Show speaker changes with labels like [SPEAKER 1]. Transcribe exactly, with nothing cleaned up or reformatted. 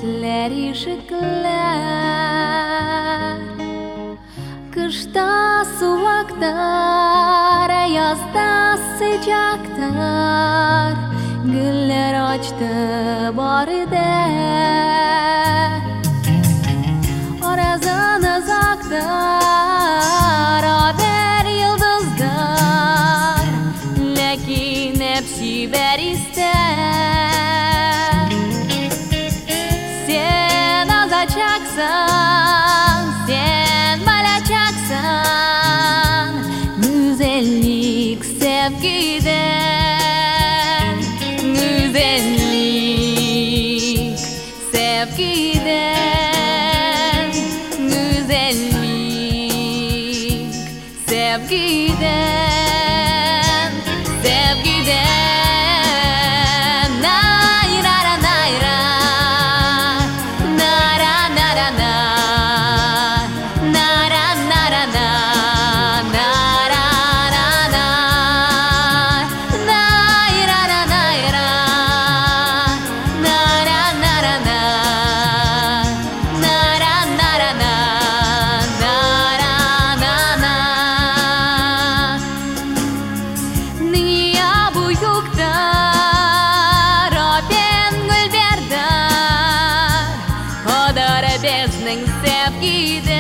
[SPEAKER 1] gözler ışıklar. Kışta soğuklar, yazda sıcaklar, güller açtı barıda. Orasın uzaklar, haber yıldızlar, lakin hepsi bir ister. Sen azacaksan, sen balacaksan, güzellik sevgiden, güzellik sevgiden, güzellik sevgiden, sevgiden. Nayra nayra, nara nara na, nara nara na, nara na na, nayra nayra, nara nara na, nara nara na, nara na na. Niye bu yokta Robin Gülber'den kadar bezning sevgide.